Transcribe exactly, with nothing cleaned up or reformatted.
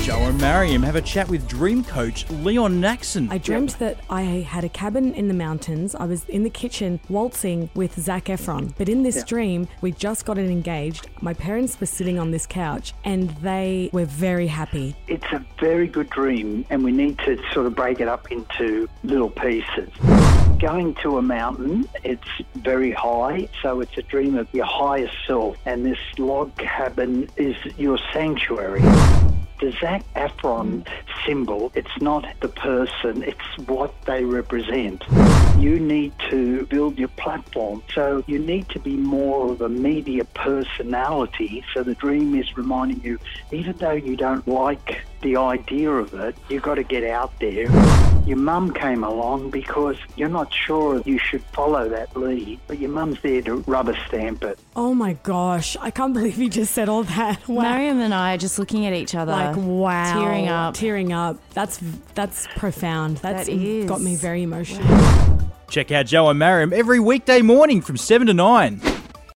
Joe and Mariam have a chat with dream coach Leon Naxon. I dreamt that I had a cabin in the mountains. I was in the kitchen waltzing with Zac Efron. But in this yeah. dream, we just gotten engaged. My parents were sitting on this couch and they were very happy. It's a very good dream and we need to sort of break it up into little pieces. Going to a mountain, it's very high, so it's a dream of your highest self, and this log cabin is your sanctuary. The Zac Efron symbol, it's not the person, it's what they represent. You need to build your platform, so you need to be more of a media personality, so the dream is reminding you, even though you don't like the idea of it, you've got to get out there. Your mum came along because you're not sure you should follow that lead, but your mum's there to rubber stamp it. Oh my gosh, I can't believe you just said all that. Wow. Mariam and I are just looking at each other. Like, wow. Tearing up. Tearing up. That's that's profound. That's that is. got me very emotional. Wow. Check out Joe and Mariam every weekday morning from seven to nine.